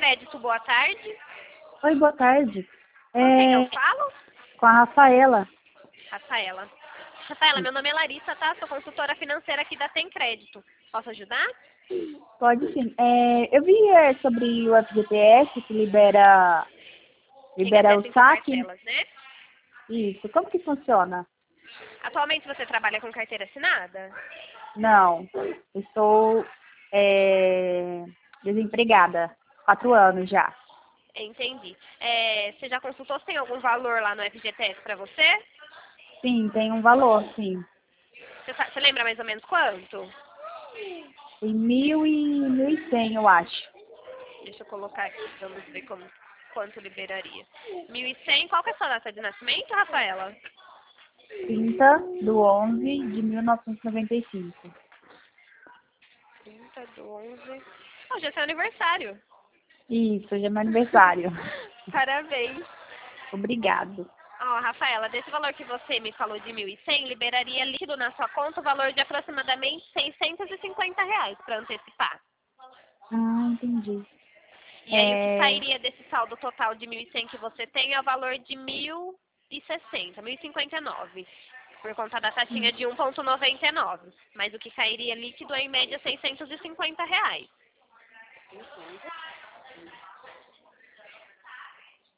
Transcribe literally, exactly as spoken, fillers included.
Crédito, boa tarde. Oi, boa tarde. Com quem eu É, falo? com a Rafaela. Rafaela. Rafaela, meu nome é Larissa, tá? Sou consultora financeira aqui da Tem Crédito. Posso ajudar? Pode sim. É, eu vi é, sobre o F G T S que libera, Tem libera acesso o em saque. parcelas, né? Isso. Como que funciona? Atualmente você trabalha com carteira assinada? Não. Eu estou é, desempregada. Quatro anos já. Entendi. É, você já consultou se tem algum valor lá no F G T S para você? Sim, tem um valor, sim. Você, sa- você lembra mais ou menos quanto? Tem mil e mil e cem, eu acho. Deixa eu colocar aqui, vamos ver como, quanto liberaria. Mil e cem. Qual que é a sua data de nascimento, Rafaela? Trinta do onze de mil novecentos e noventa e cinco. trinta do onze. Hoje é seu aniversário. Isso, hoje é meu aniversário. Parabéns. Obrigado. Ó, Rafaela, desse valor que você me falou de mil e cem, liberaria líquido na sua conta o valor de aproximadamente seiscentos e cinquenta reais para antecipar. Ah, entendi. E aí o que É, sairia desse saldo total de mil e cem que você tem é o valor de mil e sessenta, mil e cinquenta e nove, por conta da taxinha de um vírgula noventa e nove. Mas o que cairia líquido é em média seiscentos e cinquenta reais.